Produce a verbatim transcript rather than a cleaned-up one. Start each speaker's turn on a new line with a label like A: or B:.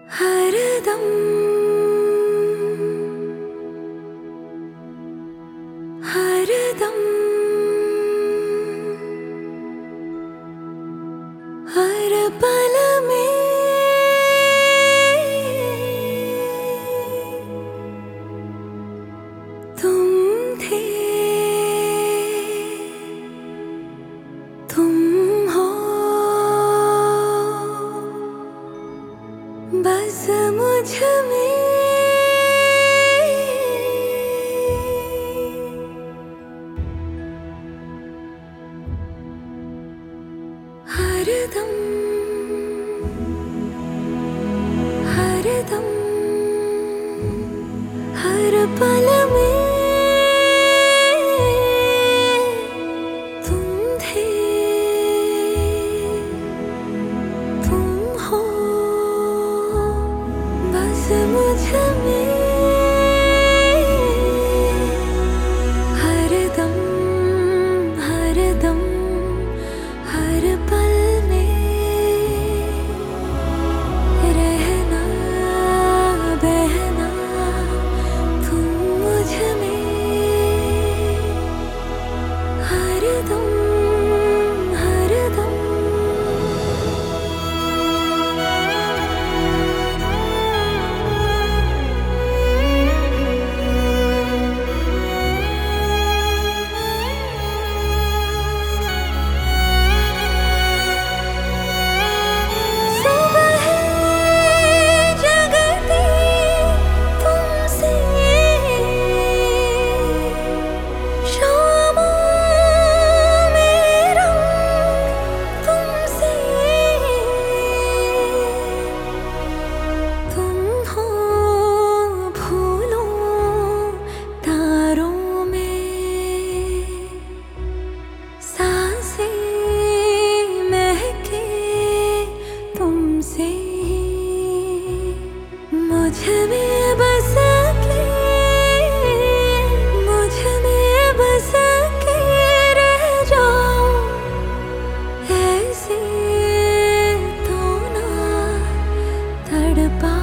A: हरदम हरदम हर पल में तुम थे, तुम हो बस मुझ में। हरदम हरदम हर पल में तुम थे, तुम हो बस मुझ में। हरदम हरदम हर पल में रहना बहना तुम मुझ में। हरदम हरदम मुझ में बस के, मुझ में बस के रह जाओ ऐसे तो ना तड़पा।